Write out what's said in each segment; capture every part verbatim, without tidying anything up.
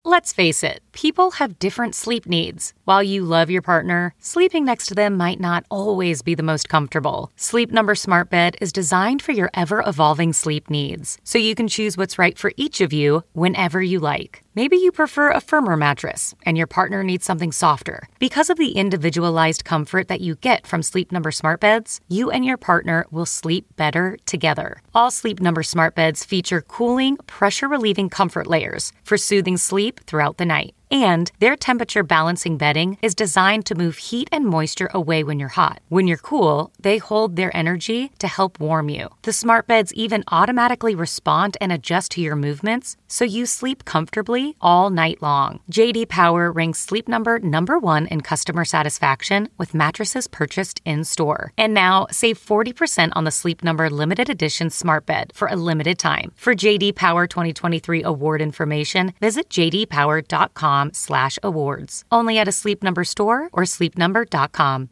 Let's face it, people have different sleep needs. While you love your partner, sleeping next to them might not always be the most comfortable. Sleep Number Smart Bed is designed for your ever-evolving sleep needs, so you can choose what's right for each of you whenever you like. Maybe you prefer a firmer mattress and your partner needs something softer. Because of the individualized comfort that you get from Sleep Number Smart Beds, you and your partner will sleep better together. All Sleep Number Smart Beds feature cooling, pressure-relieving comfort layers for soothing sleep throughout the night. And their temperature balancing bedding is designed to move heat and moisture away when you're hot. When you're cool, they hold their energy to help warm you. The smart beds even automatically respond and adjust to your movements, so you sleep comfortably all night long. J D Power ranks Sleep Number number one in customer satisfaction with mattresses purchased in-store. And now, save forty percent on the Sleep Number limited edition smart bed for a limited time. For J D Power twenty twenty-three award information, visit j d power dot com slash awards. Only at a Sleep Number store or sleep number dot com.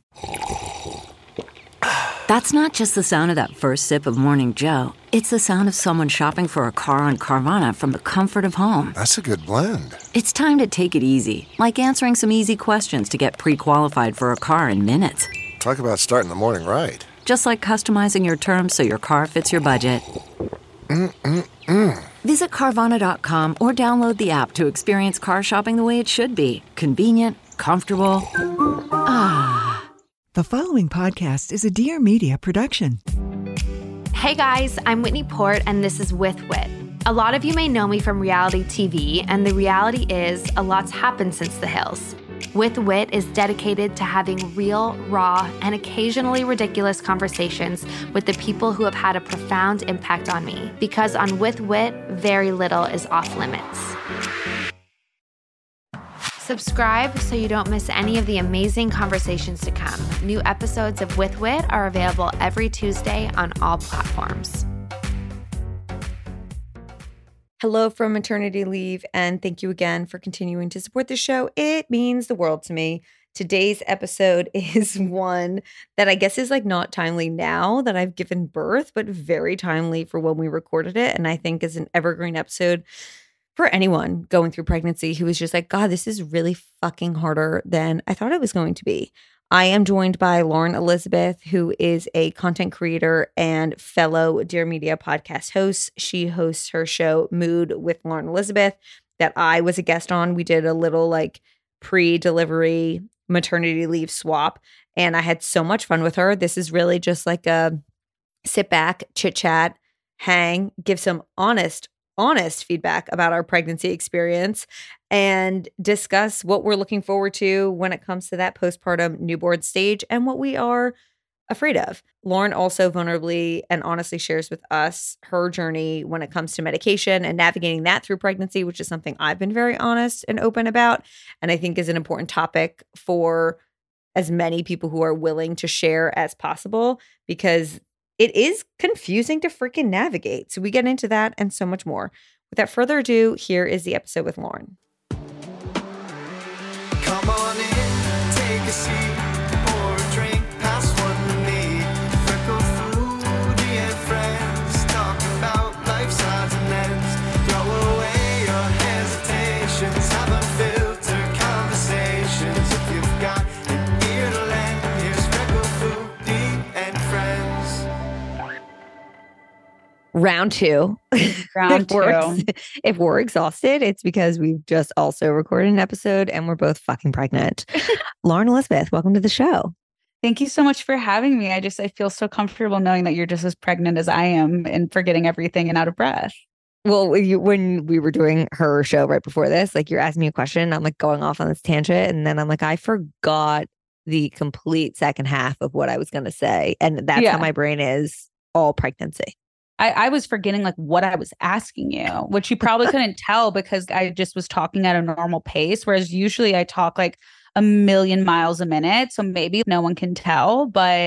That's not just the sound of that first sip of Morning Joe. It's the sound of someone shopping for a car on Carvana from the comfort of home. That's a good blend. It's time to take it easy, like answering some easy questions to get pre-qualified for a car in minutes. Talk about starting the morning right. Just like customizing your terms so your car fits your budget. Mm-mm-mm. Visit Carvana dot com or download the app to experience car shopping the way it should be. Convenient, comfortable. Ah. The following podcast is a Dear Media production. Hey guys, I'm Whitney Port and this is With Wit. A lot of you may know me from reality T V, and the reality is a lot's happened since The Hills. With Wit is dedicated to having real, raw, and occasionally ridiculous conversations with the people who have had a profound impact on me. Because on With Wit, very little is off limits. Subscribe so you don't miss any of the amazing conversations to come. New episodes of With Wit are available every Tuesday on all platforms. Hello from maternity leave, and thank you again for continuing to support the show. It means the world to me. Today's episode is one that I guess is like not timely now that I've given birth, but very timely for when we recorded it. And I think is an evergreen episode for anyone going through pregnancy who is just like, God, this is really fucking harder than I thought it was going to be. I am joined by Lauren Elizabeth, who is a content creator and fellow Dear Media podcast host. She hosts her show Mood with Lauren Elizabeth that I was a guest on. We did a little like pre-delivery maternity leave swap, and I had so much fun with her. This is really just like a sit back, chit chat, hang, give some honest honest feedback about our pregnancy experience and discuss what we're looking forward to when it comes to that postpartum newborn stage and what we are afraid of. Lauren also vulnerably and honestly shares with us her journey when it comes to medication and navigating that through pregnancy, which is something I've been very honest and open about, and I think is an important topic for as many people who are willing to share as possible, because it is confusing to freaking navigate. So we get into that and so much more. Without further ado, here is the episode with Lauren. Come on in, take a seat, pour a drink, pass what we need. Freckle foodie and friends, talk about life, sides and ends. Throw away your hesitations, have unfiltered conversations. If you've got an ear to lend, here's Freckle Foodie and Friends. Round two. Round if we're, two. If we're exhausted, it's because we've just also recorded an episode and we're both fucking pregnant. Lauren Elizabeth, welcome to the show. Thank you so much for having me. I just, I feel so comfortable knowing that you're just as pregnant as I am and forgetting everything and out of breath. Well, you, when we were doing her show right before this, like you're asking me a question, I'm like going off on this tangent. And then I'm like, I forgot the complete second half of what I was going to say. And that's Yeah. how my brain is all pregnancy. I, I was forgetting like what I was asking you, which you probably couldn't tell because I just was talking at a normal pace. Whereas usually I talk like a million miles a minute. So maybe no one can tell, but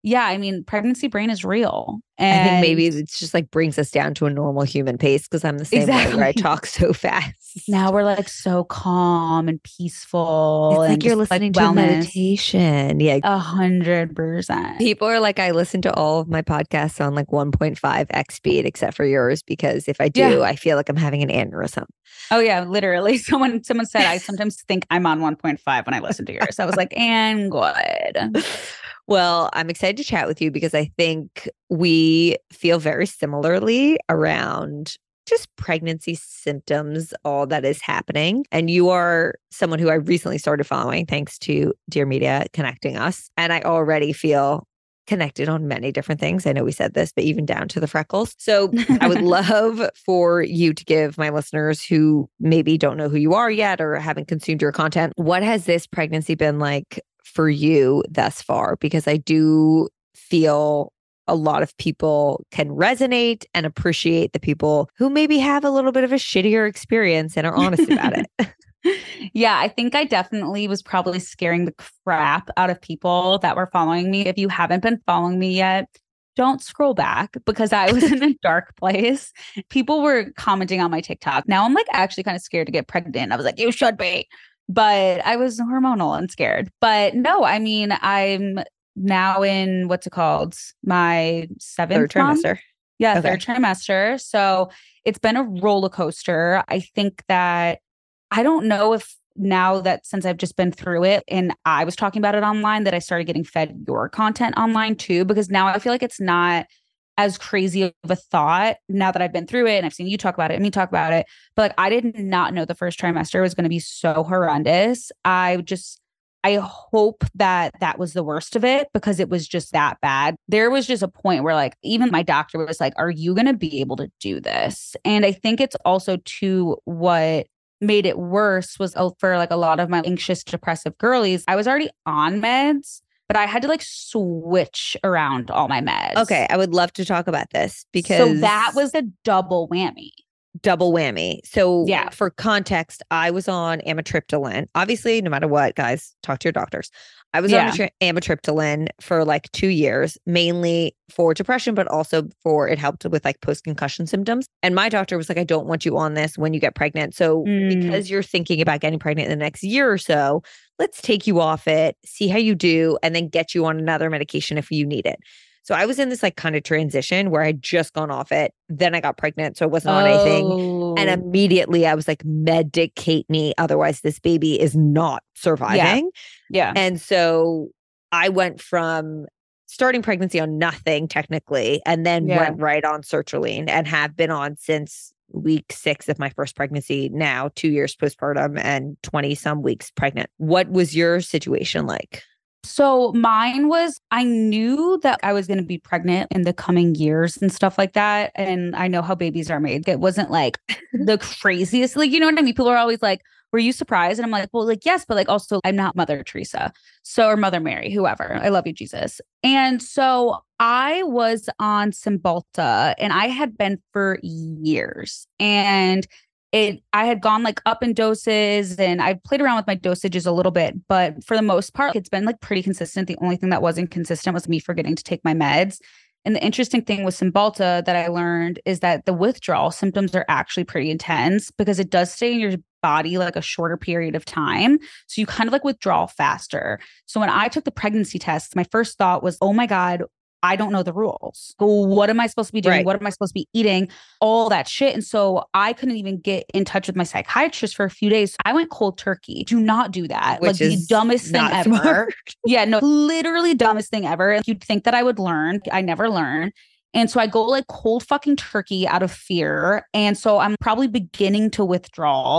yeah, I mean, pregnancy brain is real. I think And maybe it's just like brings us down to a normal human pace because I'm the same Exactly. way where I talk so fast. now we're like so calm and peaceful. It's and like you're just, listening to wellness. meditation. Yeah. A hundred percent. People are like, I listen to all of my podcasts on like one point five x speed, except for yours, because if I do, Yeah. I feel like I'm having an aneurysm. Oh yeah, literally. Someone someone said I sometimes think I'm on one point five when I listen to yours. I was like, and good. Well, I'm excited to chat with you because I think we feel very similarly around just pregnancy symptoms, all that is happening. And you are someone who I recently started following thanks to Dear Media connecting us. And I already feel connected on many different things. I know we said this, but even down to the freckles. So I would love for you to give my listeners who maybe don't know who you are yet or haven't consumed your content, what has this pregnancy been like for you thus far? Because I do feel a lot of people can resonate and appreciate the people who maybe have a little bit of a shittier experience and are honest about it. Yeah, I think I definitely was probably scaring the crap out of people that were following me. If you haven't been following me yet, don't scroll back because I was in a dark place. People were commenting on my TikTok. Now I'm like actually kind of scared to get pregnant. I was like, you should be. But I was hormonal and scared. But no, I mean, I'm now in what's it called? My seventh Third month? trimester. Yeah, Okay. third trimester. So it's been a roller coaster. I think that I don't know if now that since I've just been through it and I was talking about it online, that I started getting fed your content online too, because now I feel like it's not as crazy of a thought now that I've been through it and I've seen you talk about it and me talk about it. But like, I did not know the first trimester was going to be so horrendous. I just, I hope that that was the worst of it because it was just that bad. There was just a point where like, even my doctor was like, are you going to be able to do this? And I think it's also too what made it worse was oh, for like a lot of my anxious, depressive girlies, I was already on meds, but I had to like switch around all my meds. Okay, I would love to talk about this because So that was a double whammy. double whammy. So Yeah. for context, I was on amitriptyline. Obviously, no matter what, guys, talk to your doctors. I was Yeah. on atri- amitriptyline for like two years, mainly for depression, but also for it helped with like post-concussion symptoms. And my doctor was like, I don't want you on this when you get pregnant. So Mm. because you're thinking about getting pregnant in the next year or so, let's take you off it, see how you do, and then get you on another medication if you need it. So I was in this like kind of transition where I had just gone off it. Then I got pregnant. So I wasn't on anything. Oh. And immediately I was like, medicate me. Otherwise, this baby is not surviving. yeah. And so I went from starting pregnancy on nothing technically, and then Yeah. went right on sertraline and have been on since week six of my first pregnancy, now two years postpartum and twenty some weeks pregnant. What was your situation like? So mine was, I knew that I was going to be pregnant in the coming years and stuff like that. And I know how babies are made. It wasn't like the craziest, like, you know what I mean? People are always like, were you surprised? And I'm like, well, like, yes, but like also I'm not Mother Teresa. So, or Mother Mary, whoever. I love you, Jesus. And so I was on Cymbalta and I had been for years. And It, I had gone like up in doses and I played around with my dosages a little bit, but for the most part, it's been like pretty consistent. The only thing that wasn't consistent was me forgetting to take my meds. And the interesting thing with Cymbalta that I learned is that the withdrawal symptoms are actually pretty intense because it does stay in your body like a shorter period of time. So you kind of like withdraw faster. So when I took the pregnancy test, my first thought was, oh my God, I don't know the rules. What am I supposed to be doing? Right. What am I supposed to be eating? All that shit. And so I couldn't even get in touch with my psychiatrist for a few days. I went cold turkey. Do not do that. Which like the is dumbest thing not ever. smart. Yeah, no, literally dumbest thing ever. And you'd think that I would learn. I never learn. And so I go like cold fucking turkey out of fear. And so I'm probably beginning to withdraw.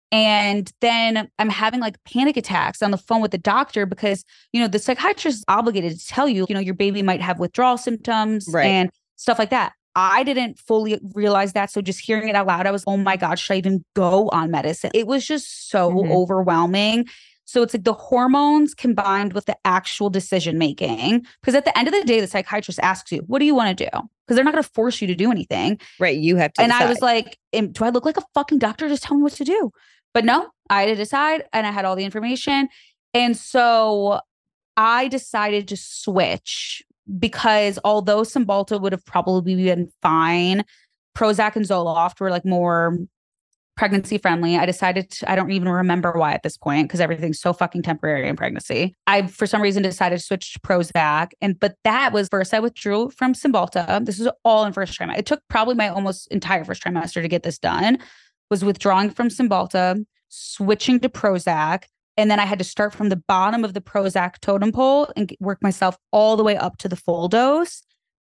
And then I'm having like panic attacks on the phone with the doctor because, you know, the psychiatrist is obligated to tell you, you know, your baby might have withdrawal symptoms Right. and stuff like that. I didn't fully realize that. So just hearing it out loud, I was, oh my God, should I even go on medicine? It was just so Mhm. overwhelming. So it's like the hormones combined with the actual decision making. Because at the end of the day, the psychiatrist asks you, what do you want to do? Because they're not going to force you to do anything. Right. You have to And I decide. was like, am- do I look like a fucking doctor? Just tell me what to do. But no, I had to decide and I had all the information. And so I decided to switch because although Cymbalta would have probably been fine, Prozac and Zoloft were like more pregnancy friendly. I decided to, I don't even remember why at this point, because everything's so fucking temporary in pregnancy. I, for some reason, decided to switch to Prozac. And, but that was first I withdrew from Cymbalta. This was all in first trimester. It took probably my almost entire first trimester to get this done, was withdrawing from Cymbalta, switching to Prozac. And then I had to start from the bottom of the Prozac totem pole and work myself all the way up to the full dose.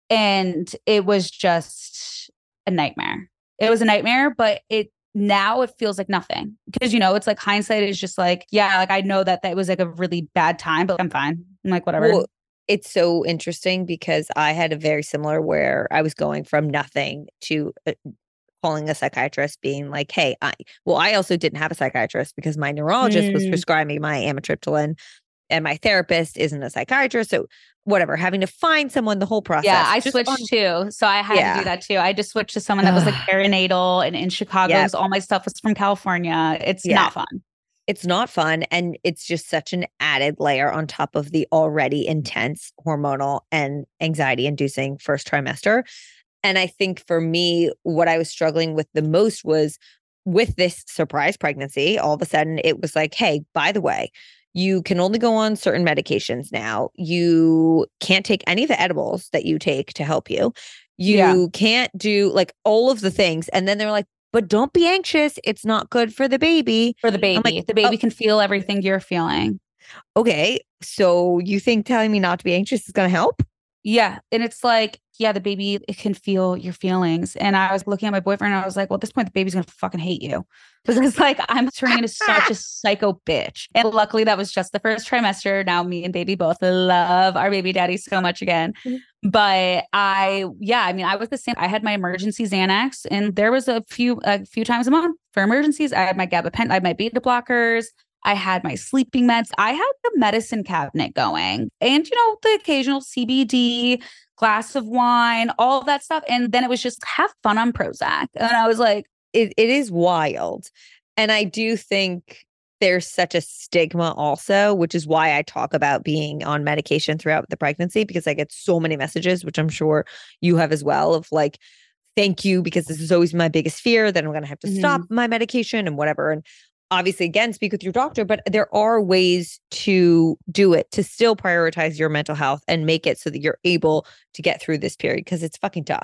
And it was just a nightmare. It was a nightmare, but it, now it feels like nothing, because, you know, it's like hindsight is just like, yeah, like I know that that was like a really bad time, but I'm fine. I'm like, whatever. Well, it's so interesting because I had a very similar where I was going from nothing to uh, calling a psychiatrist being like, hey, I, well, I also didn't have a psychiatrist because my neurologist mm. was prescribing my amitriptyline and my therapist isn't a psychiatrist. So whatever, having to find someone the whole process. Yeah, I switched on, too. So I had yeah. to do that too. I just switched to someone that was like perinatal and in Chicago. Yep. All my stuff was from California. It's yeah. not fun. It's not fun. And it's just such an added layer on top of the already intense hormonal and anxiety inducing first trimester. And I think for me, what I was struggling with the most was with this surprise pregnancy. All of a sudden it was like, hey, by the way, you can only go on certain medications now. You can't take any of the edibles that you take to help you. You yeah. can't do like all of the things. And then they're like, but don't be anxious. It's not good for the baby. For the baby. Like, the baby oh. can feel everything you're feeling. Okay. So you think telling me not to be anxious is going to help? Yeah. And it's like, yeah, the baby, it can feel your feelings. And I was looking at my boyfriend and I was like, well, at this point, the baby's going to fucking hate you. Because it's like, I'm turning into such a psycho bitch. And luckily that was just the first trimester. Now me and baby both love our baby daddy so much again. Mm-hmm. But I, yeah, I mean, I was the same. I had my emergency Xanax and there was a few, a few times a month for emergencies. I had my gabapentin, I had my beta blockers. I had my sleeping meds. I had the medicine cabinet going and, you know, the occasional C B D, glass of wine, all of that stuff. And then it was just have fun on Prozac. And I was like, it, it is wild. And I do think there's such a stigma also, which is why I talk about being on medication throughout the pregnancy, because I get so many messages, which I'm sure you have as well, of like, thank you, because this is always my biggest fear that I'm going to have to mm-hmm. stop my medication and whatever. And obviously, again, speak with your doctor, but there are ways to do it, to still prioritize your mental health and make it so that you're able to get through this period, because it's fucking tough.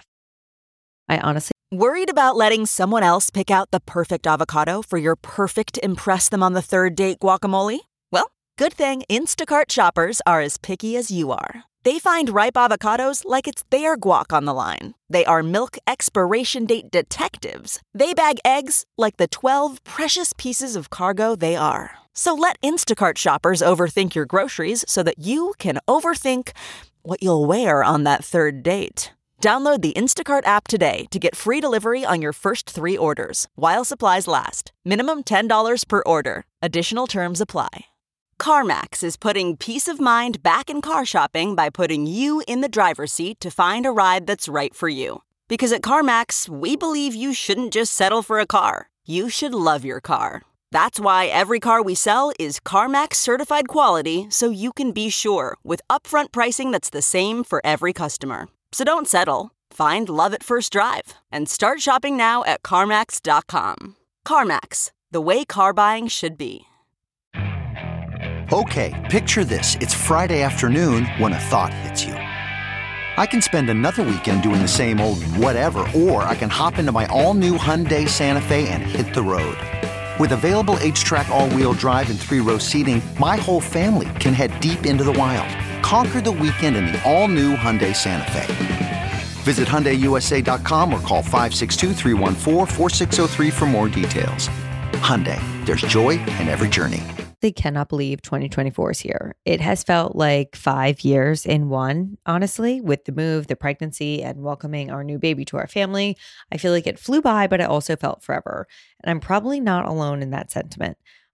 I honestly. Worried about letting someone else pick out the perfect avocado for your perfect impress them on the third date guacamole? Well, good thing Instacart shoppers are as picky as you are. They find ripe avocados like it's their guac on the line. They are milk expiration date detectives. They bag eggs like the twelve precious pieces of cargo they are. So let Instacart shoppers overthink your groceries so that you can overthink what you'll wear on that third date. Download the Instacart app today to get free delivery on your first three orders, while supplies last. Minimum ten dollars per order. Additional terms apply. CarMax is putting peace of mind back in car shopping by putting you in the driver's seat to find a ride that's right for you. Because at CarMax, we believe you shouldn't just settle for a car. You should love your car. That's why every car we sell is CarMax certified quality, so you can be sure with upfront pricing that's the same for every customer. So don't settle. Find love at first drive and start shopping now at CarMax dot com. CarMax, the way car buying should be. Okay, picture this. It's Friday afternoon when a thought hits you. I can spend another weekend doing the same old whatever, or I can hop into my all-new Hyundai Santa Fe and hit the road. With available H-Track all-wheel drive and three-row seating, my whole family can head deep into the wild. Conquer the weekend in the all-new Hyundai Santa Fe. Visit Hyundai U S A dot com or call five six two, three one four, four six zero three for more details. Hyundai, there's joy in every journey. They cannot believe twenty twenty-four is here. It has felt like five years in one, honestly, with the move, the pregnancy, and welcoming our new baby to our family. I feel like it flew by, but it also felt forever. And I'm probably not alone in that sentiment.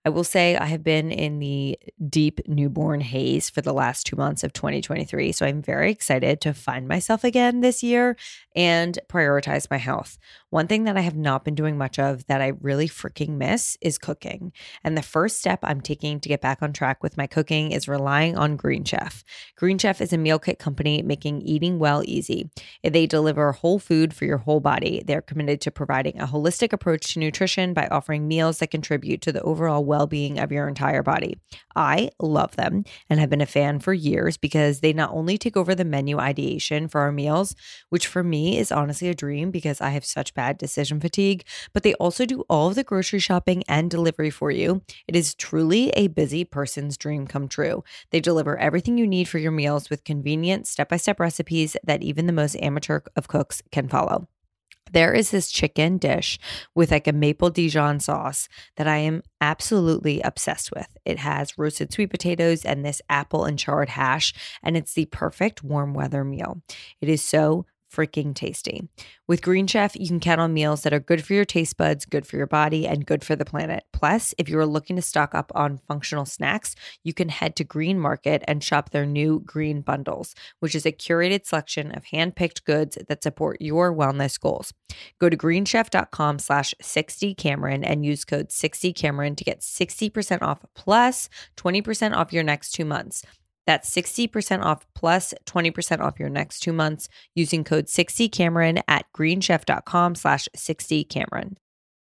I will say I have been in the deep newborn haze for the last two months of twenty twenty-three. So I'm very excited to find myself again this year and prioritize my health. One thing that I have not been doing much of that I really freaking miss is cooking. And the first step I'm taking to get back on track with my cooking is relying on Green Chef. Green Chef is a meal kit company making eating well easy. They deliver whole food for your whole body. They're committed to providing a holistic approach to nutrition by offering meals that contribute to the overall well-being of your entire body. I love them and have been a fan for years because they not only take over the menu ideation for our meals, which for me is honestly a dream because I have such bad decision fatigue, but they also do all of the grocery shopping and delivery for you. It is truly a busy person's dream come true. They deliver everything you need for your meals with convenient step-by-step recipes that even the most amateur of cooks can follow. There is this chicken dish with like a maple Dijon sauce that I am absolutely obsessed with. It has roasted sweet potatoes and this apple and chard hash, and it's the perfect warm weather meal. It is so freaking tasty. With Green Chef, you can count on meals that are good for your taste buds, good for your body, and good for the planet. Plus, if you're looking to stock up on functional snacks, you can head to Green Market and shop their new Green Bundles, which is a curated selection of hand-picked goods that support your wellness goals. Go to greenchef.com slash 60Cameron and use code sixty Cameron to get sixty percent off plus twenty percent off your next two months. That's sixty percent off plus twenty percent off your next two months using code sixty Cameron at greenchef.com slash 60Cameron.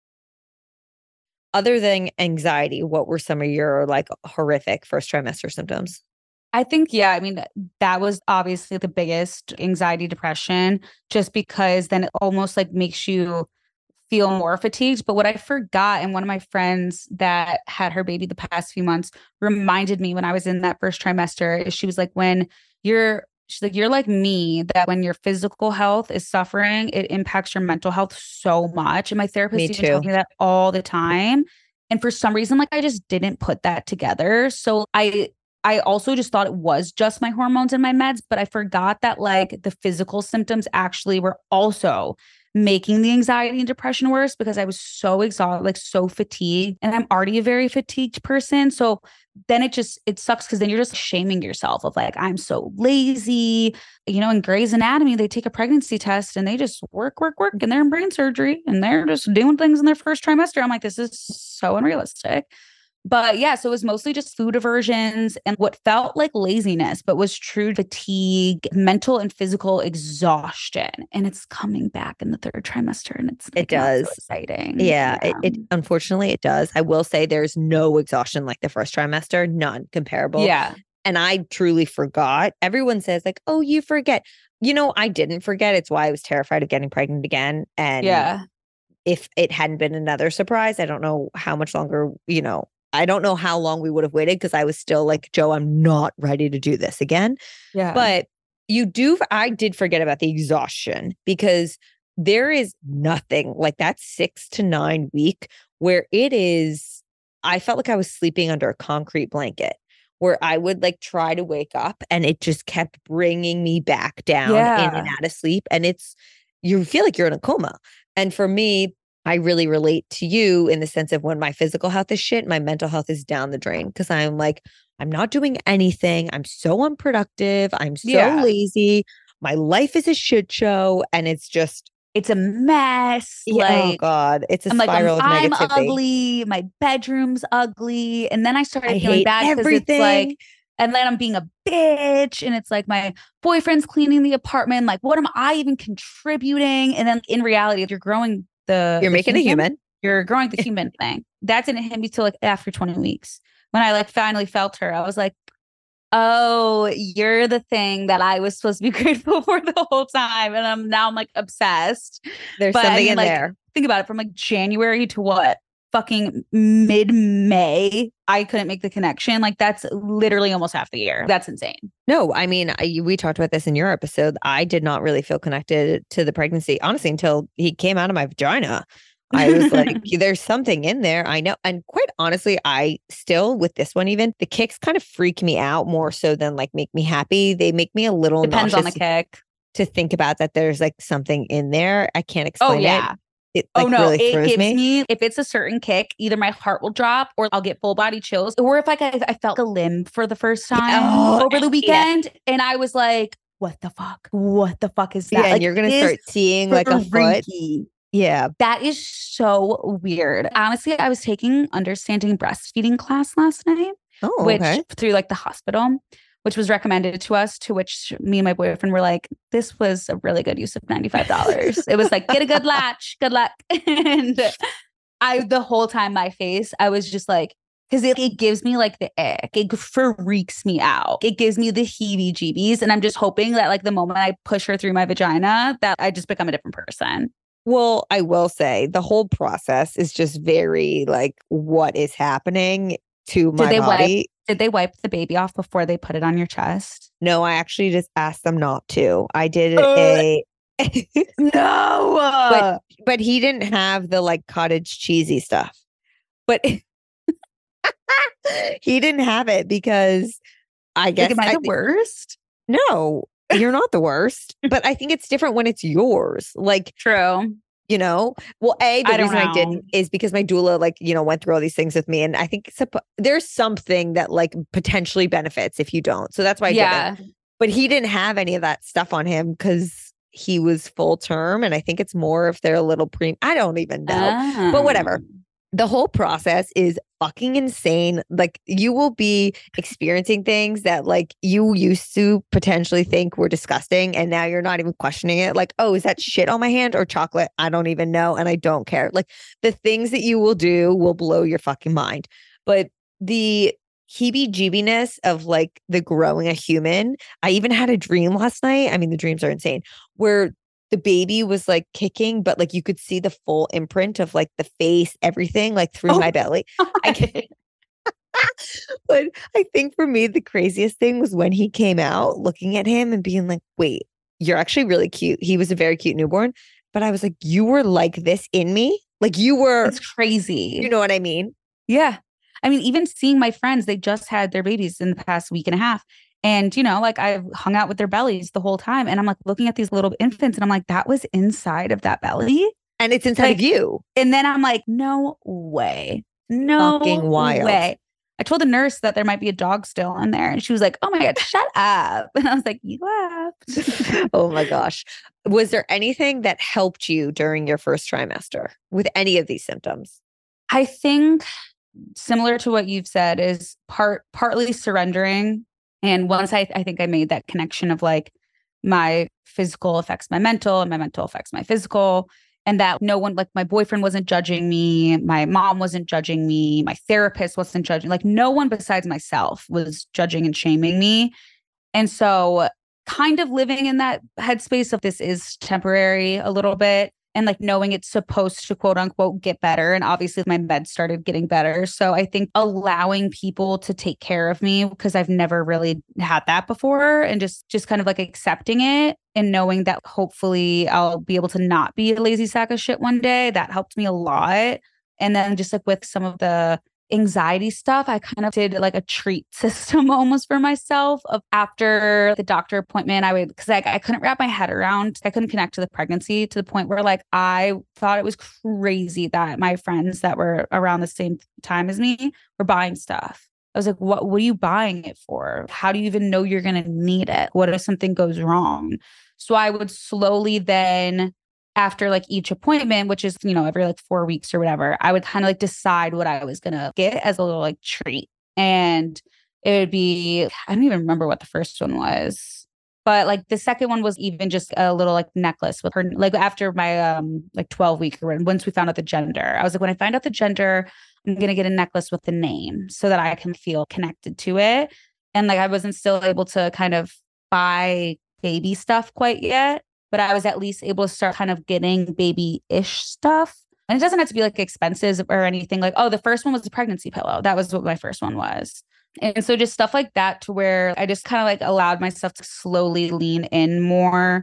Other than anxiety, what were some of your like horrific first trimester symptoms? I think, yeah, I mean, that was obviously the biggest anxiety, depression, just because then it almost like makes you feel more fatigued. But what I forgot, and one of my friends that had her baby the past few months reminded me when I was in that first trimester, is she was like, when you're, she's like, you're like me, that when your physical health is suffering, it impacts your mental health so much. And my therapist Me even too. told me that all the time. And for some reason, like I just didn't put that together. So I, I also just thought it was just my hormones and my meds, but I forgot that like the physical symptoms actually were also making the anxiety and depression worse because I was so exhausted, like so fatigued, and I'm already a very fatigued person. So then it just, it sucks because then you're just shaming yourself of like, I'm so lazy. You know, in Grey's Anatomy, they take a pregnancy test and they just work, work, work, and they're in brain surgery and they're just doing things in their first trimester. I'm like, this is so unrealistic. But yeah, so it was mostly just food aversions and what felt like laziness, but was true fatigue, mental and physical exhaustion. And it's coming back in the third trimester, and it's like, It does. not so exciting. Yeah, It, it unfortunately it does. I will say there's no exhaustion like the first trimester, none comparable. Yeah. And I truly forgot. Everyone says like, oh, you forget. You know, I didn't forget. It's why I was terrified of getting pregnant again. And Yeah. if it hadn't been another surprise, I don't know how much longer, you know, I don't know how long we would have waited because I was still like, Joe, I'm not ready to do this again. Yeah. But you do, I did forget about the exhaustion because there is nothing like that six to nine week where it is, I felt like I was sleeping under a concrete blanket where I would like try to wake up and it just kept bringing me back down Yeah. in and out of sleep. And it's, you feel like you're in a coma. And for me, I really relate to you in the sense of when my physical health is shit, my mental health is down the drain because I'm like, I'm not doing anything. I'm so unproductive. I'm so Yeah. lazy. My life is a shit show. And it's just, It's a mess. yeah, oh Like, God, it's a I'm like, spiral I'm, of I'm negativity. ugly. My bedroom's ugly. And then I started I feeling hate bad because it's everything. like, and then I'm being a bitch. And it's like my boyfriend's cleaning the apartment. Like, what am I even contributing? And then in reality, if you're growing the You're the making a human. You're growing the human thing. That didn't hit me till like after twenty weeks. When I like finally felt her, I was like, oh, you're the thing that I was supposed to be grateful for the whole time. And I'm now I'm like obsessed. There's But, I something mean, in like, there. Think about it, from like January to what? Fucking mid-May, I couldn't make the connection. Like that's literally almost half the year. That's insane. No, I mean, I, we talked about this in your episode. I did not really feel connected to the pregnancy, honestly, until he came out of my vagina. I was like, there's something in there. I know. And quite honestly, I still, with this one, even the kicks kind of freak me out more so than like make me happy. They make me a little Depends on the nauseous kick. to think about that there's like something in there. I can't explain Oh, yeah. it. it like oh no, really it throws gives me. me, if it's a certain kick, either my heart will drop or I'll get full body chills. Or if like I, I felt a limb for the first time Oh, over the yeah. weekend and I was like, what the fuck? What the fuck is that? Yeah, and Like, you're gonna it is start seeing like a foot. freaky. Yeah. That is so weird. Honestly, I was taking understanding breastfeeding class last night, Oh, which okay. through like the hospital, which was recommended to us, to which me and my boyfriend were like, this was a really good use of ninety-five dollars. It was like, get a good latch, good luck. And I, the whole time my face, I was just like, because it, it gives me like the ick. It freaks me out. It gives me the heebie-jeebies. And I'm just hoping that like the moment I push her through my vagina, that I just become a different person. Well, I will say the whole process is just very like, what is happening to my Did they body? wipe? Did they wipe the baby off before they put it on your chest? No, I actually just asked them not to. I did Uh, a No, but but he didn't have the like cottage cheesy stuff. But he didn't have it because I guess like, am I, I the thi- worst? No, you're not the worst. But I think it's different when it's yours. Like, True. you know, well, A, the I don't reason I know. didn't is because my doula, like, you know, went through all these things with me. And I think suppo- there's something that like potentially benefits if you don't. So that's why I Yeah. didn't. But he didn't have any of that stuff on him because he was full term. And I think it's more if they're a little pre, I don't even know. But whatever. Oh. The whole process is fucking insane. Like you will be experiencing things that like you used to potentially think were disgusting. And now you're not even questioning it. Like, oh, is that shit on my hand or chocolate? I don't even know. And I don't care. Like the things that you will do will blow your fucking mind. But the heebie-jeebiness of like the growing a human. I even had a dream last night. I mean, the dreams are insane, where the baby was like kicking, but like you could see the full imprint of like the face, everything like through Oh my belly. I can't. But I think for me, the craziest thing was when he came out looking at him and being like, wait, you're actually really cute. He was a very cute newborn. But I was like, you were like this in me? Like you were, It's crazy. you know what I mean? Yeah. I mean, even seeing my friends, they just had their babies in the past week and a half. And, you know, like I've hung out with their bellies the whole time. And I'm like looking at these little infants and I'm like, that was inside of that belly. And it's inside Like, of you. And then I'm like, no way. No Fucking wild. way. I told the nurse that there might be a dog still in there. And she was like, oh my God, shut up. And I was like, you laughed. Oh my gosh. Was there anything that helped you during your first trimester with any of these symptoms? I think similar to what you've said is part partly surrendering. And once I, I think I made that connection of like my physical affects my mental and my mental affects my physical. And that no one, like my boyfriend wasn't judging me. My mom wasn't judging me. My therapist wasn't judging. Like no one besides myself was judging and shaming me. And so kind of living in that headspace of this is temporary a little bit. And like knowing it's supposed to quote unquote get better. And obviously my meds started getting better. So I think allowing people to take care of me, because I've never really had that before, and just just kind of like accepting it and knowing that hopefully I'll be able to not be a lazy sack of shit one day. That helped me a lot. And then just like with some of the anxiety stuff, I kind of did like a treat system almost for myself of after the doctor appointment. I would, because I, I couldn't wrap my head around, I couldn't connect to the pregnancy to the point where like I thought it was crazy that my friends that were around the same time as me were buying stuff. I was like, what, what are you buying it for? How do you even know you're going to need it? What if something goes wrong? So I would slowly then, after like each appointment, which is, you know, every like four weeks or whatever, I would kind of like decide what I was going to get as a little like treat. And it would be, I don't even remember what the first one was, but like the second one was even just a little like necklace with her, like after my um like twelve week, or once we found out the gender, I was like, when I find out the gender, I'm going to get a necklace with the name so that I can feel connected to it. And like, I wasn't still able to kind of buy baby stuff quite yet, but I was at least able to start kind of getting baby-ish stuff. And it doesn't have to be like expensive or anything. Like, oh, the first one was the pregnancy pillow. That was what my first one was. And so just stuff like that, to where I just kind of like allowed myself to slowly lean in more,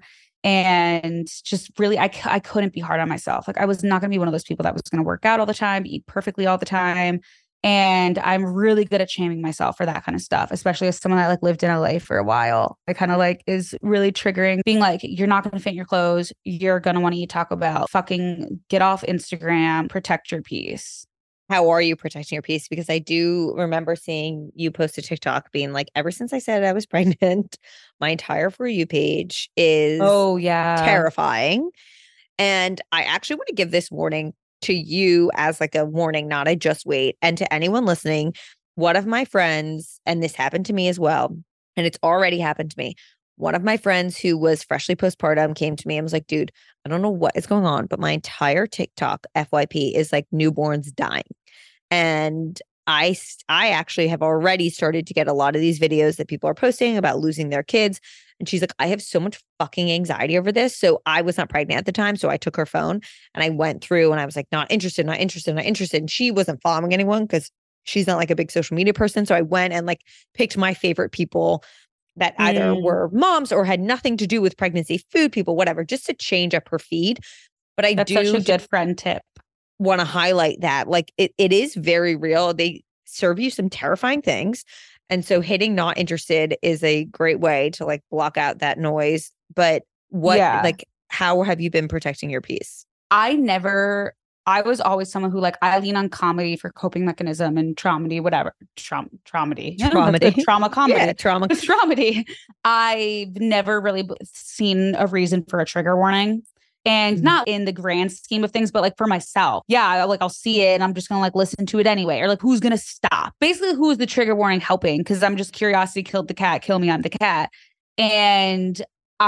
and just really, I, I couldn't be hard on myself. Like I was not going to be one of those people that was going to work out all the time, eat perfectly all the time. And I'm really good at shaming myself for that kind of stuff, especially as someone that like lived in L A for a while. It kind of like is really triggering, being like, you're not going to fit in your clothes. You're going to want to eat Taco Bell. Fucking get off Instagram, protect your peace. How are you protecting your peace? Because I do remember seeing you post a TikTok being like, ever since I said I was pregnant, my entire For You page is oh yeah terrifying. And I actually want to give this warning to you as like a warning, not a just wait. And to anyone listening, one of my friends, and this happened to me as well, and it's already happened to me. One of my friends who was freshly postpartum came to me and was like, dude, I don't know what is going on, but my entire TikTok F Y P is like newborns dying. And I, I actually have already started to get a lot of these videos that people are posting about losing their kids. And she's like, I have so much fucking anxiety over this. So I was not pregnant at the time. So I took her phone and I went through and I was like, not interested, not interested, not interested. And she wasn't following anyone because she's not like a big social media person. So I went and like picked my favorite people that either Mm. were moms or had nothing to do with pregnancy, food people, whatever, just to change up her feed. But I That's do such a good friend tip. want to highlight that like it, it is very real. They serve you some terrifying things. And so hitting not interested is a great way to like block out that noise. But what, Yeah. like, how have you been protecting your peace? I never, I was always someone who like, I lean on comedy for coping mechanism and traumedy, whatever. Traum, traumedy. Yeah, that's Traumedy. good. Trauma comedy. Yeah, trauma. Traumedy. I've never really b- seen a reason for a trigger warning. And Mhm. not in the grand scheme of things, but like for myself. Yeah, I- like I'll see it and I'm just going to like listen to it anyway. Or like, who's going to stop? Basically, who is the trigger warning helping? Because I'm just curiosity killed the cat, kill me, I'm the cat. And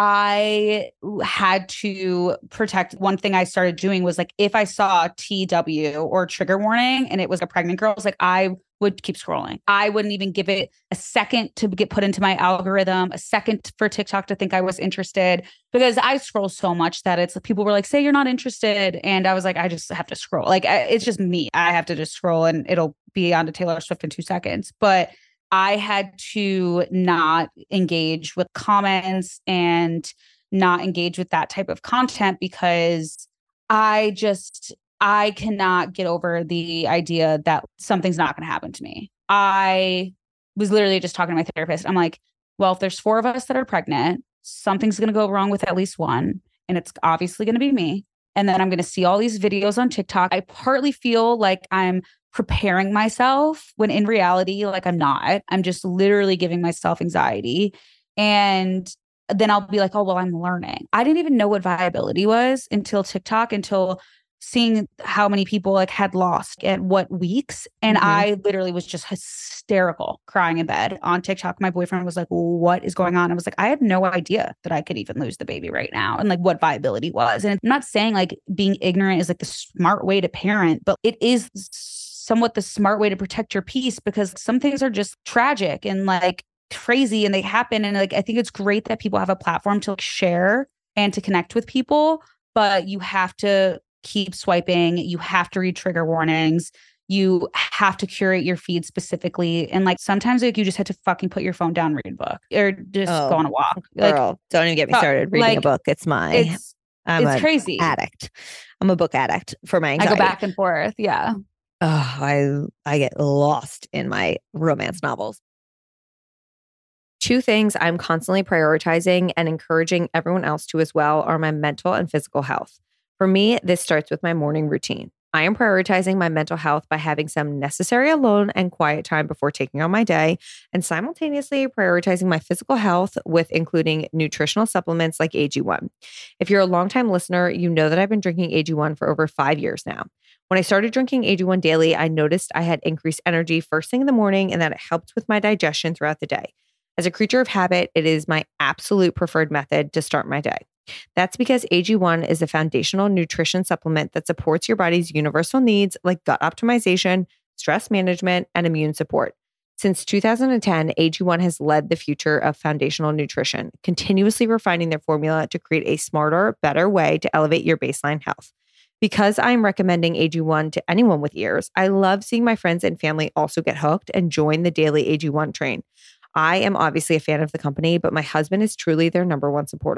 I had to protect. One thing I started doing was like, if I saw T W or trigger warning and it was a pregnant girl, I was like, I would keep scrolling. I wouldn't even give it a second to get put into my algorithm, a second for TikTok to think I was interested, because I scroll so much that it's people were like, say you're not interested. And I was like, I just have to scroll. Like, I, it's just me. I have to just scroll and it'll be on to Taylor Swift in two seconds. But I had to not engage with comments and not engage with that type of content because I just, I cannot get over the idea that something's not going to happen to me. I was literally just talking to my therapist. I'm like, well, if there's four of us that are pregnant, something's going to go wrong with at least one. And it's obviously going to be me. And then I'm going to see all these videos on TikTok. I partly feel like I'm preparing myself when in reality, like I'm not. I'm just literally giving myself anxiety. And then I'll be like, oh, well, I'm learning. I didn't even know what viability was until TikTok, until seeing how many people like had lost at what weeks. And Mhm. I literally was just hysterical, crying in bed on TikTok. My boyfriend was like, what is going on? I was like, I had no idea that I could even lose the baby right now and like what viability was. And I'm not saying like being ignorant is like the smart way to parent, but it is somewhat the smart way to protect your peace, because some things are just tragic and like crazy and they happen. And like, I think it's great that people have a platform to like, share and to connect with people, but you have to keep swiping. You have to read trigger warnings. You have to curate your feed specifically. And like, sometimes like you just had to fucking put your phone down, read a book or just Oh, go on a walk. Like, Girl, don't even get me uh, started reading like, a book. It's my, it's, I'm it's an crazy. addict. I'm a book addict for my I anxiety. go back and forth. Yeah. Oh, I I get lost in my romance novels. Two things I'm constantly prioritizing and encouraging everyone else to as well are my mental and physical health. For me, this starts with my morning routine. I am prioritizing my mental health by having some necessary alone and quiet time before taking on my day, and simultaneously prioritizing my physical health with including nutritional supplements like A G one. If you're a longtime listener, you know that I've been drinking A G one for over five years now. When I started drinking A G one daily, I noticed I had increased energy first thing in the morning and that it helped with my digestion throughout the day. As a creature of habit, it is my absolute preferred method to start my day. That's because A G one is a foundational nutrition supplement that supports your body's universal needs like gut optimization, stress management, and immune support. Since two thousand ten, A G one has led the future of foundational nutrition, continuously refining their formula to create a smarter, better way to elevate your baseline health. Because I'm recommending A G one to anyone with ears, I love seeing my friends and family also get hooked and join the daily A G one train. I am obviously a fan of the company, but my husband is truly their number one supporter.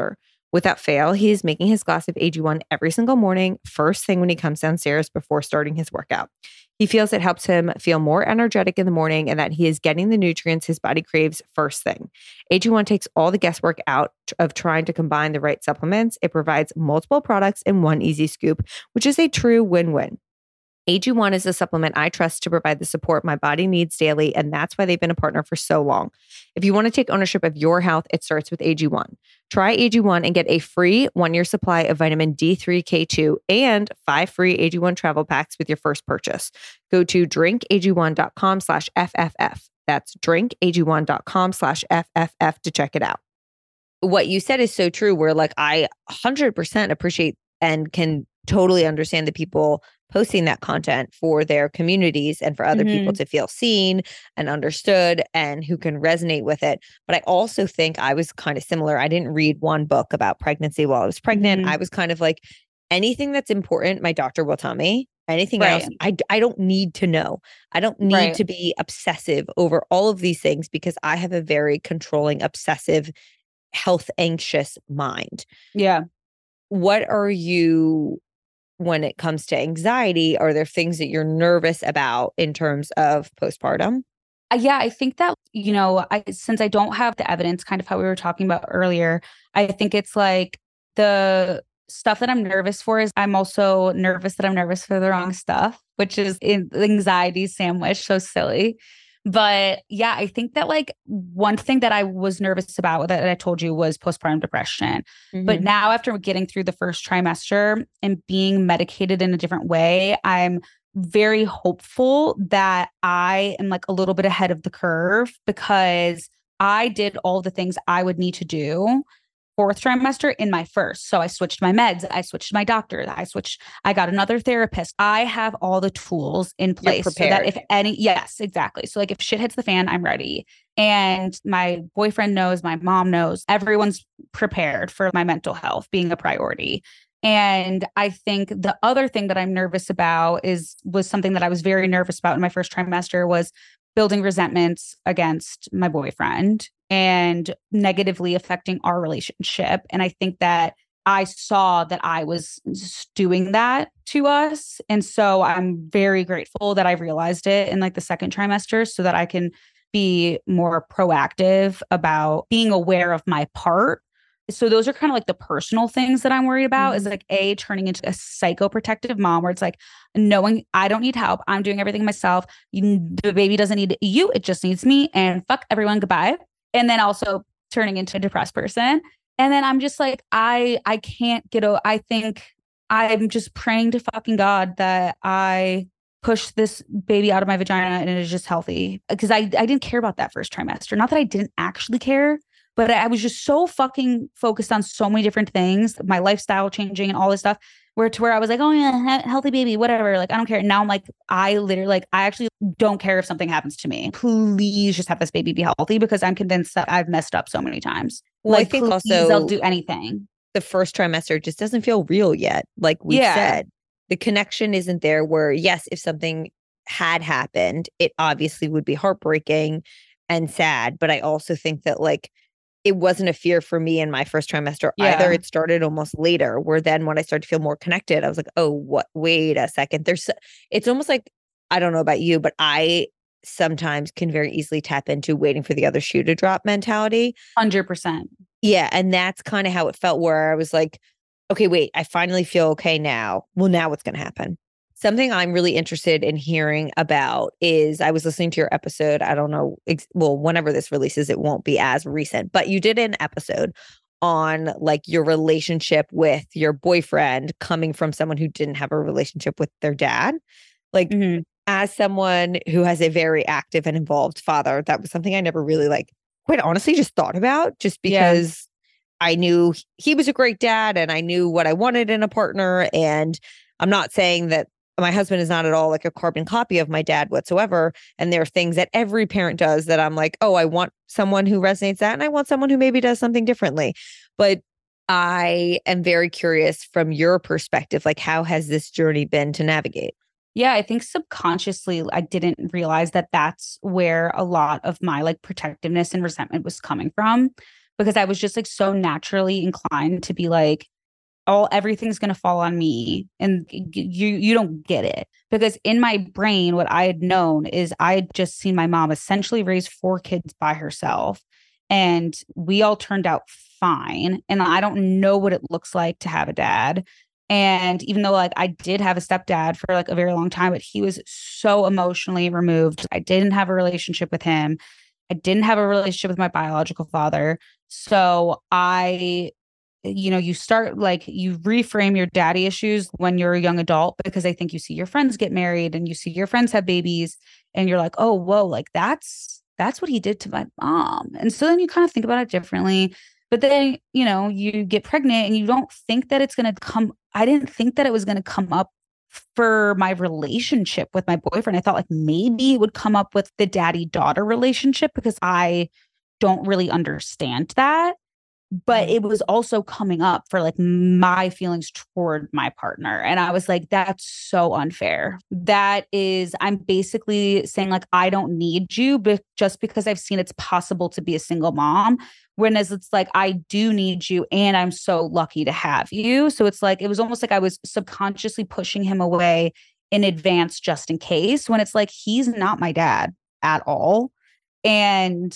Without fail, he is making his glass of A G one every single morning, first thing when he comes downstairs before starting his workout. He feels it helps him feel more energetic in the morning and that he is getting the nutrients his body craves first thing. A G one takes all the guesswork out of trying to combine the right supplements. It provides multiple products in one easy scoop, which is a true win-win. A G one is a supplement I trust to provide the support my body needs daily, and that's why they've been a partner for so long. If you want to take ownership of your health, it starts with A G one. Try A G one and get a free one-year supply of vitamin D three K two and five free A G one travel packs with your first purchase. Go to drinkag1.com slash FFF. That's drinkag1.com slash FFF to check it out. What you said is so true, where like I one hundred percent appreciate and can totally understand the people posting that content for their communities and for other Mm-hmm. people to feel seen and understood and who can resonate with it. But I also think I was kind of similar. I didn't read one book about pregnancy while I was pregnant. Mhm. I was kind of like, anything that's important, my doctor will tell me. Anything Right. else, I, I don't need to know. I don't need Right. to be obsessive over all of these things because I have a very controlling, obsessive, health anxious mind. Yeah. What are you, when it comes to anxiety, are there things that you're nervous about in terms of postpartum? Uh, yeah, I think that, you know, I since I don't have the evidence, kind of how we were talking about earlier, I think it's like the stuff that I'm nervous for is I'm also nervous that I'm nervous for the wrong stuff, which is in anxiety sandwich. So silly. But yeah, I think that like one thing that I was nervous about that I told you was postpartum depression. But Mhm. now after getting through the first trimester and being medicated in a different way, I'm very hopeful that I am like a little bit ahead of the curve because I did all the things I would need to do fourth trimester in my first. So I switched my meds. I switched my doctor. I switched, I got another therapist. I have all the tools in place so that prepared. if any, yes, exactly. So like if shit hits the fan, I'm ready. And my boyfriend knows, my mom knows, everyone's prepared for my mental health being a priority. And I think the other thing that I'm nervous about is, was something that I was very nervous about in my first trimester was building resentments against my boyfriend and negatively affecting our relationship. And I think that I saw that I was doing that to us. And so I'm very grateful that I realized it in like the second trimester so that I can be more proactive about being aware of my part. So those are kind of like the personal things that I'm worried about, is like A, turning into a psychoprotective mom where it's like knowing I don't need help. I'm doing everything myself. You, the baby doesn't need you. It just needs me, and fuck everyone. Goodbye. And then also turning into a depressed person. And then I'm just like, I, I can't get over, I think I'm just praying to fucking God that I push this baby out of my vagina and it is just healthy. Because I, I didn't care about that first trimester. Not that I didn't actually care, but I was just so fucking focused on so many different things, my lifestyle changing and all this stuff, where to where I was like, oh yeah, he- healthy baby, whatever. Like, I don't care. Now I'm like, I literally, like, I actually don't care if something happens to me. Please just have this baby be healthy because I'm convinced that I've messed up so many times. Well, I Like, think please, also I'll do anything. the first trimester just doesn't feel real yet. Like we Yeah. said, the connection isn't there where, yes, if something had happened, it obviously would be heartbreaking and sad. But I also think that like, it wasn't a fear for me in my first trimester Yeah. either. It started almost later, where then when I started to feel more connected, I was like, oh, what, wait a second. There's, it's almost like, I don't know about you, but I sometimes can very easily tap into waiting for the other shoe to drop mentality. one hundred percent. Yeah. And that's kind of how it felt, where I was like, okay, wait, I finally feel okay now. Well, now what's going to happen? Something I'm really interested in hearing about is, I was listening to your episode. I don't know. Ex- well, whenever this releases, it won't be as recent, but you did an episode on like your relationship with your boyfriend coming from someone who didn't have a relationship with their dad. Like, Mhm. as someone who has a very active and involved father, that was something I never really like, quite honestly, just thought about, just Yeah. because I knew he was a great dad and I knew what I wanted in a partner. And I'm not saying that my husband is not at all like a carbon copy of my dad whatsoever. And there are things that every parent does that I'm like, oh, I want someone who resonates that. And I want someone who maybe does something differently. But I am very curious from your perspective, like, how has this journey been to navigate? Yeah, I think subconsciously I didn't realize that that's where a lot of my like protectiveness and resentment was coming from. because I was just like so naturally inclined to be like, all everything's going to fall on me. And you, you don't get it, because in my brain, what I had known is I had just seen my mom essentially raise four kids by herself, and we all turned out fine. And I don't know what it looks like to have a dad. And even though like I did have a stepdad for like a very long time, but he was so emotionally removed. I didn't have a relationship with him. I didn't have a relationship with my biological father. So I, you know, you start like you reframe your daddy issues when you're a young adult, because I think you see your friends get married and you see your friends have babies and you're like, oh, whoa, like that's, that's what he did to my mom. And so then you kind of think about it differently. But then, you know, you get pregnant and you don't think that it's going to come. I didn't think that it was going to come up for my relationship with my boyfriend. I thought like maybe it would come up with the daddy-daughter relationship, because I don't really understand that. But it was also coming up for like my feelings toward my partner. And I was like, that's so unfair. That is, I'm basically saying like, I don't need you, but just because I've seen it's possible to be a single mom. Whereas it's like, I do need you and I'm so lucky to have you. So it's like, it was almost like I was subconsciously pushing him away in advance just in case, when it's like, he's not my dad at all. And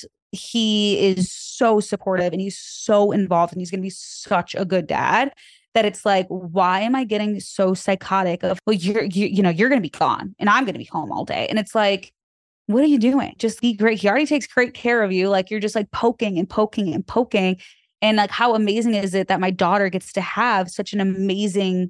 he is so supportive and he's so involved and he's going to be such a good dad, that it's like, why am I getting so psychotic of, well, you're, you, you know, you're going to be gone and I'm going to be home all day. And it's like, what are you doing? Just be great. He already takes great care of you. Like you're just like poking and poking and poking. And like, how amazing is it that my daughter gets to have such an amazing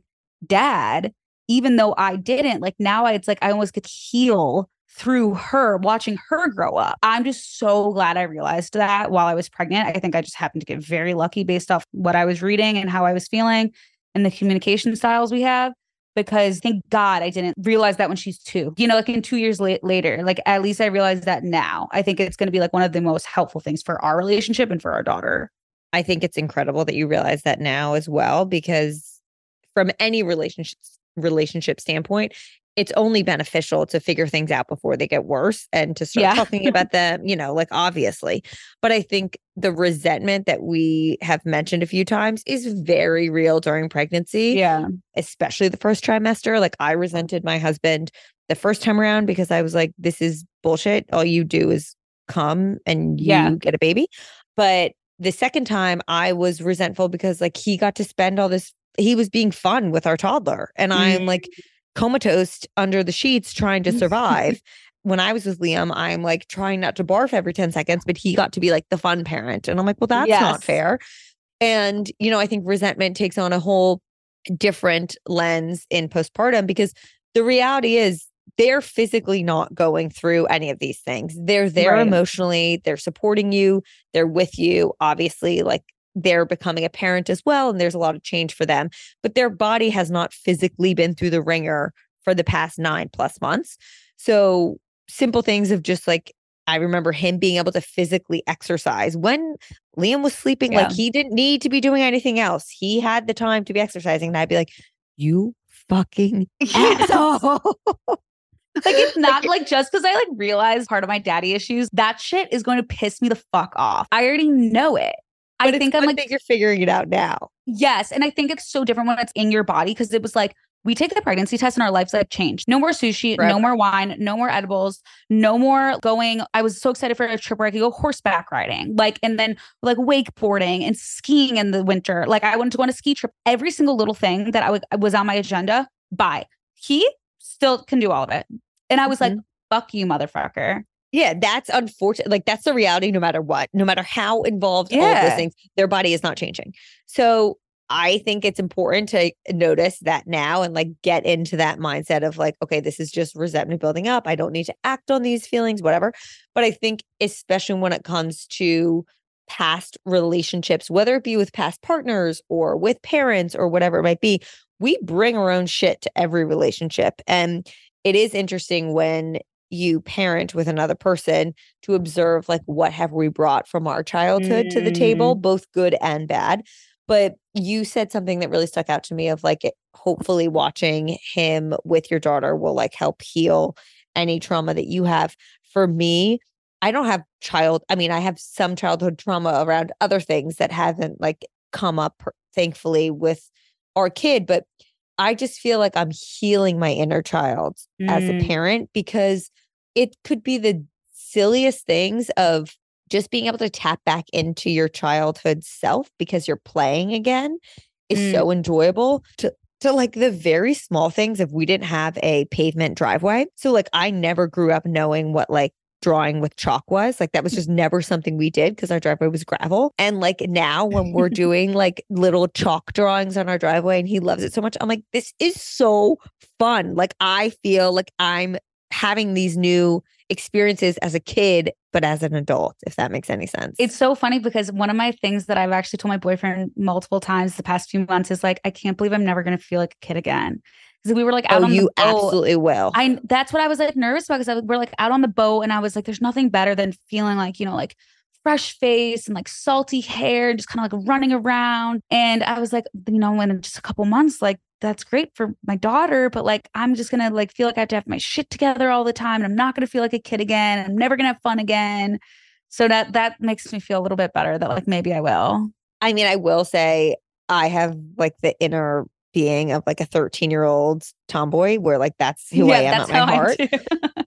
dad, even though I didn't. Like now I, it's like, I almost get to heal through her, watching her grow up. I'm just so glad I realized that while I was pregnant. I think I just happened to get very lucky based off what I was reading and how I was feeling and the communication styles we have, because thank God I didn't realize that when she's two, you know, like in two years la- later, like at least I realized that now. I think it's going to be like one of the most helpful things for our relationship and for our daughter. I think it's incredible that you realize that now as well, because from any relationship relationship standpoint, it's only beneficial to figure things out before they get worse and to start Yeah. talking about them, you know, like obviously. But I think the resentment that we have mentioned a few times is very real during pregnancy. Yeah. Especially the first trimester. Like I resented my husband the first time around because I was like, this is bullshit. All you do is come and you Yeah. get a baby. But the second time I was resentful because like he got to spend all this, he was being fun with our toddler. And I'm Mm. like, comatose under the sheets trying to survive. When I was with Liam, I'm like trying not to barf every ten seconds, but he got to be like the fun parent. And I'm like, well, that's Yes. not fair. And, you know, I think resentment takes on a whole different lens in postpartum, because the reality is they're physically not going through any of these things. They're there Right. emotionally. They're supporting you. They're with you. Obviously, like they're becoming a parent as well. And there's a lot of change for them, but their body has not physically been through the ringer for the past nine plus months. So simple things of just like, I remember him being able to physically exercise when Liam was sleeping. Yeah. Like he didn't need to be doing anything else. He had the time to be exercising. And I'd be like, you fucking asshole. Like it's not like just because I like realized part of my daddy issues, that shit is going to piss me the fuck off. I already know it. But I think I'm like, that you're figuring it out now. yes. And I think it's so different when it's in your body, because it was like, we take the pregnancy test and our lives like changed. No more sushi, Forever. no more wine, no more edibles, no more going. I was so excited for a trip where I could go horseback riding, like, and then like wakeboarding and skiing in the winter. Like I wanted to go on a ski trip. Every single little thing that I w- was on my agenda, bye. He still can do all of it. And I was Mhm. like, fuck you, motherfucker. Yeah, that's unfortunate. Like that's the reality no matter what, no matter how involved all of Yeah. those things, their body is not changing. So I think it's important to notice that now and like get into that mindset of like, okay, this is just resentment building up. I don't need to act on these feelings, whatever. But I think especially when it comes to past relationships, whether it be with past partners or with parents or whatever it might be, we bring our own shit to every relationship. And it is interesting when you parent with another person to observe like what have we brought from our childhood to the table, both good and bad. But you said something that really stuck out to me of like, it, hopefully watching him with your daughter will like help heal any trauma that you have. For me, I don't have child. I mean, I have some childhood trauma around other things that haven't like come up, thankfully, with our kid. But I just feel like I'm healing my inner child mm. as a parent, because it could be the silliest things of just being able to tap back into your childhood self because you're playing again is mm. so enjoyable, to to like the very small things. If we didn't have a pavement driveway, so like I never grew up knowing what like drawing with chalk was. Like that was just never something we did because our driveway was gravel. And like now when we're doing like little chalk drawings on our driveway and he loves it so much, I'm like, this is so fun. Like I feel like I'm having these new experiences as a kid, but as an adult, if that makes any sense. It's so funny because one of my things that I've actually told my boyfriend multiple times the past few months is like, I can't believe I'm never going to feel like a kid again. Because we were like out oh, on you the boat. absolutely will. I that's what I was like nervous about, because we're like out on the boat and I was like, there's nothing better than feeling like, you know, like fresh face and like salty hair, just kind of like running around. And I was like, you know, in just a couple months, like that's great for my daughter, but like I'm just gonna like feel like I have to have my shit together all the time, and I'm not gonna feel like a kid again. And I'm never gonna have fun again. So that that makes me feel a little bit better that like maybe I will. I mean, I will say I have like the inner being of like a thirteen year old tomboy where like that's who yeah, I am that's at my how heart. I do.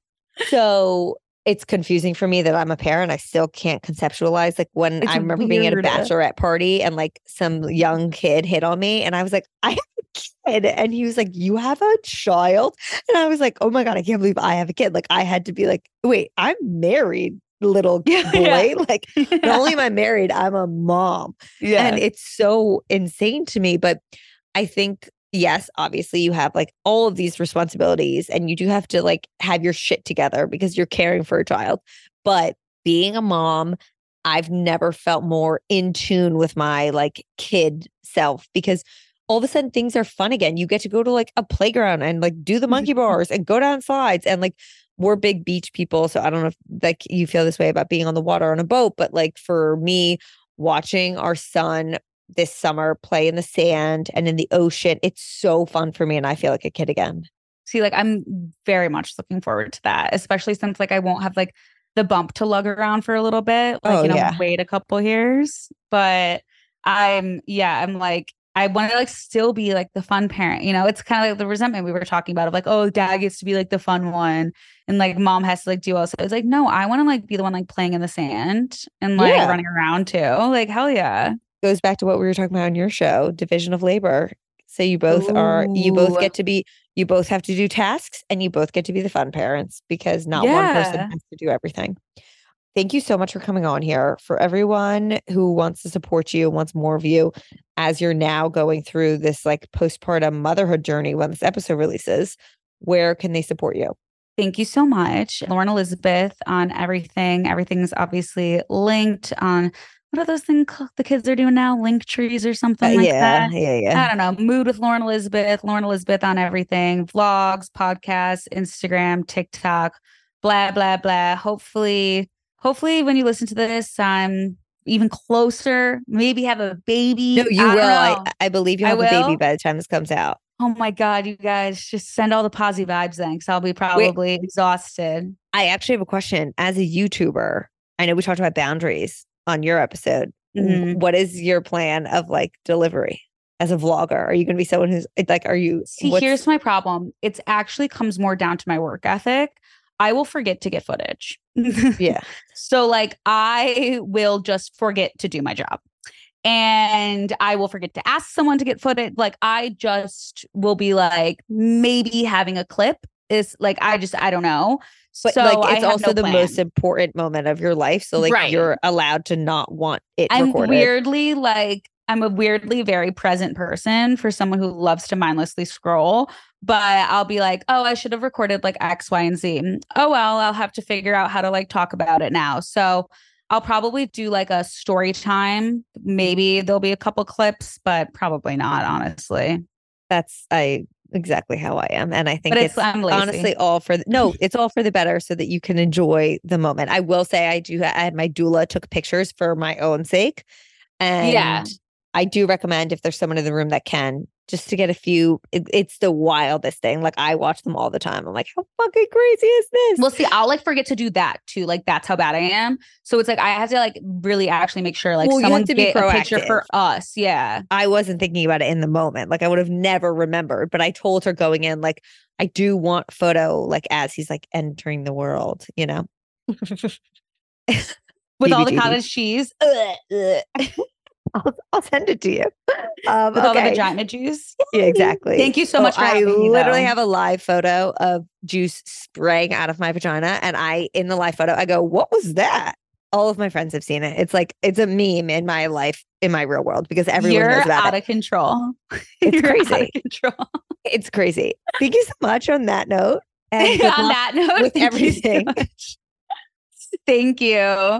So it's confusing for me that I'm a parent. I still can't conceptualize like when It's I remember being at a weird. bachelorette party and like some young kid hit on me and I was like, I have a kid. And he was like, you have a child? And I was like, oh my God, I can't believe I have a kid. Like I had to be like, wait, I'm married, little boy. Yeah. Like not only am I married, I'm a mom. Yeah. And it's so insane to me. But I think, yes, obviously you have like all of these responsibilities and you do have to like have your shit together because you're caring for a child. But being a mom, I've never felt more in tune with my like kid self, because all of a sudden things are fun again. You get to go to like a playground and like do the monkey bars and go down slides, and like we're big beach people. So I don't know if like you feel this way about being on the water on a boat, but like for me, watching our son this summer play in the sand and in the ocean, it's so fun for me and I feel like a kid again. See, like I'm very much looking forward to that, especially since like I won't have like the bump to lug around for a little bit. Like, oh, you know, yeah. wait a couple years. But I'm, yeah, I'm like, I want to like still be like the fun parent. You know, it's kind of like the resentment we were talking about of like, oh, dad gets to be like the fun one and like mom has to like do all. So it's like, no, I want to like be the one like playing in the sand and like Yeah. running around too. Like, hell yeah. Goes back to what we were talking about on your show, division of labor. So you both are, you both Ooh. get to be, you both have to do tasks and you both get to be the fun parents because not one person Yeah. has to do everything. Thank you so much for coming on here. For everyone who wants to support you and wants more of you as you're now going through this like postpartum motherhood journey when this episode releases, where can they support you? Thank you so much. Lauren Elizabeth on everything. Everything's obviously linked on, what are those things the kids are doing now? Link trees or something Uh, like yeah, that. yeah, yeah. I don't know. Mood with Lauren Elizabeth, Lauren Elizabeth on everything, vlogs, podcasts, Instagram, TikTok, blah, blah, blah. Hopefully, hopefully when you listen to this, I'm even closer, maybe have a baby. No, you I will. don't I, know. I believe you'll I have a baby will? by the time this comes out. Oh my God, you guys just send all the positive vibes then, because I'll be probably exhausted. I actually have a question. As a YouTuber, I know we talked about boundaries on your episode. Mhm. What is your plan of like delivery as a vlogger? Are you going to be someone who's like, are you? See, what's- here's my problem. It's actually comes more down to my work ethic. I will forget to get footage. Yeah. So like I will just forget to do my job. And I will forget to ask someone to get footage. Like I just will be like, maybe having a clip is like, I just, I don't know. But so like, I it's have also no the plan. most important moment of your life. So like, Right. you're allowed to not want it I'm recorded. weirdly like, I'm a weirdly very present person for someone who loves to mindlessly scroll, but I'll be like, oh, I should have recorded like X, Y, and Z. Oh, well, I'll have to figure out how to like talk about it now. So I'll probably do like a story time. Maybe there'll be a couple clips, but probably not, honestly. That's I exactly how I am. And I think But it's, it's- I'm lazy. honestly all for the, no, it's all for the better so that you can enjoy the moment. I will say I do, I had my doula took pictures for my own sake. And Yeah. I do recommend if there's someone in the room that can, just to get a few. It, it's the wildest thing. Like I watch them all the time. I'm like, how fucking crazy is this? Well, see, I'll like forget to do that too. Like that's how bad I am. So it's like I have to like really actually make sure like Well, you someone have to be get a picture proactive. for us. Yeah. I wasn't thinking about it in the moment. Like I would have never remembered, but I told her going in, like, I do want photo, like as he's like entering the world, you know, With all the D V D. cottage cheese. I'll, I'll send it to you. Um, With all the okay. vagina juice. Yeah, exactly. Thank you so Oh, much for I having me, literally though. have a live photo of juice spraying out of my vagina. And I, in the live photo, I go, what was that? All of my friends have seen it. It's like, it's a meme in my life, in my real world, because everyone You're knows about out it. of control. It's You're crazy. Out of control. It's crazy. Thank you so much on that note. And good On luck that note, with thank you so everything. much. Thank you.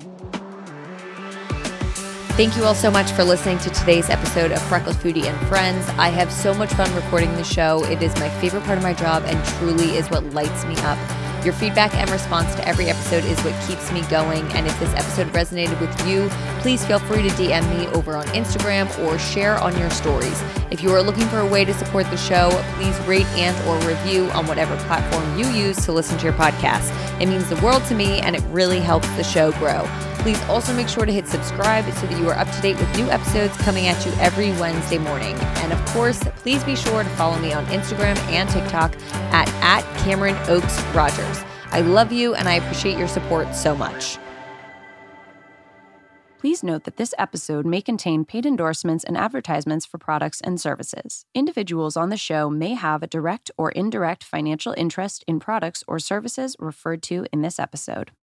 Thank you all so much for listening to today's episode of Freckled Foodie and Friends. I have so much fun recording the show. It is my favorite part of my job and truly is what lights me up. Your feedback and response to every episode is what keeps me going. And if this episode resonated with you, please feel free to D M me over on Instagram or share on your stories. If you are looking for a way to support the show, please rate and or review on whatever platform you use to listen to your podcast. It means the world to me and it really helps the show grow. Please also make sure to hit subscribe so that you are up to date with new episodes coming at you every Wednesday morning. And of course, please be sure to follow me on Instagram and TikTok at, at Cameron Oaks Rogers. I love you and I appreciate your support so much. Please note that this episode may contain paid endorsements and advertisements for products and services. Individuals on the show may have a direct or indirect financial interest in products or services referred to in this episode.